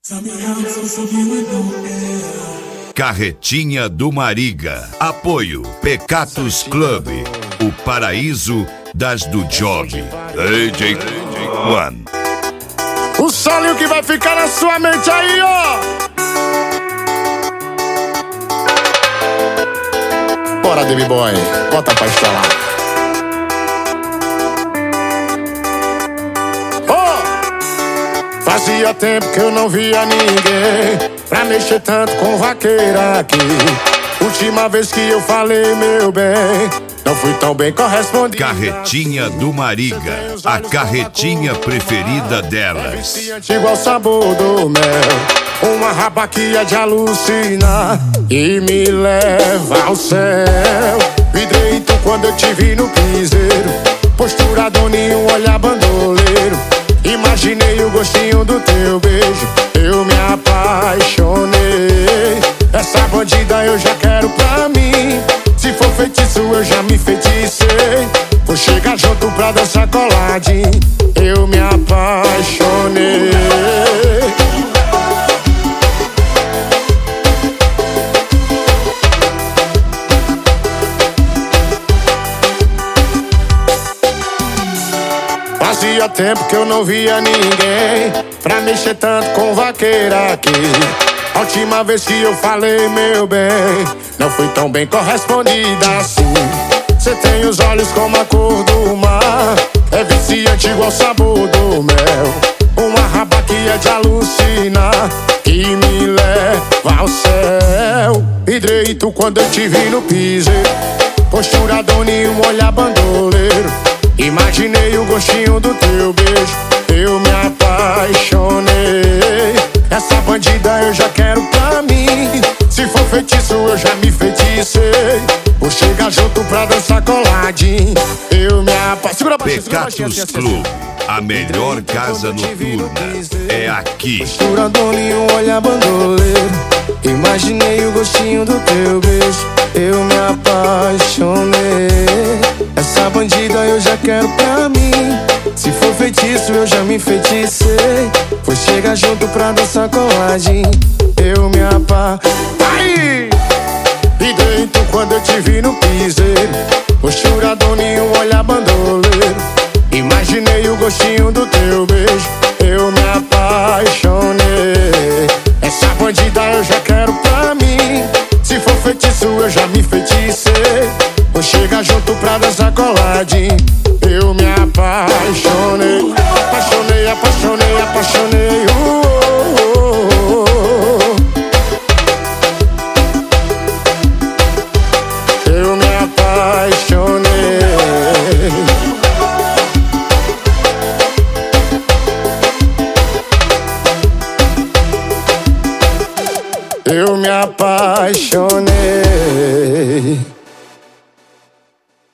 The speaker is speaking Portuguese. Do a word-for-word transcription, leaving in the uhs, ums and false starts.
Carretinha do Mariga. Apoio Pecatus Club, o paraíso das do job. D J One. O solinho que vai ficar na sua mente aí, ó. Bora, Baby Boy, bota pra instalar. Oh! Fazia tempo que eu não via ninguém pra mexer tanto com vaqueira aqui. Última vez que eu falei, meu bem, não fui tão bem correspondido. Carretinha do Mariga, a carretinha preferida delas. Igual ao sabor do mel, uma rabaquia de alucinar e me leva ao céu. Vidreito quando eu te vi no piseiro, postura doninho, olhar bandoleiro. Imaginei o gostinho do teu beijo, eu me apaixonei. Essa bandida eu já quero pra mim. Se for feitiço eu já me feticei. Vou chegar junto pra dançar coladinho, eu me apaixonei. Fazia tempo que eu não via ninguém pra mexer tanto com vaqueira aqui. A última vez que eu falei, meu bem, não fui tão bem correspondida assim. Cê tem os olhos como a cor do mar, é viciante igual o sabor do mel. Uma rabaquia de alucinar que me leva ao céu. Vidreito quando eu te vi no piseiro, postura doninho, olhar bandoleiro. Imaginei o gostinho do teu beijo, eu me apaixonei. Essa bandida eu já quero pra mim. Se for feitiço eu já me feticei. Vou chegar junto pra dançar coladinho, eu me apaixonei. Pecatus Club, a melhor casa noturna é aqui. Postura doninho, olhar bandoleiro. Imaginei o gostinho do teu beijo, eu me apaixonei. Essa bandida eu já quero pra mim. Se for feitiço eu já me feticei. Vou chegar junto pra dançar coladinho, eu me apaixonei. E dentro quando eu te vi no piseiro, postura doninho, olhar bandoleiro. Imaginei o gostinho do teu beijo, eu me apaixonei. Essa bandida eu já quero pra mim. Se for feitiço eu já me feticei. Vou chegar junto pra dançar coladinho, eu me apaixonei. Apaixonei, apaixonei, apaixonei. uh, uh, uh, uh. Eu me apaixonei. Eu me apaixonei.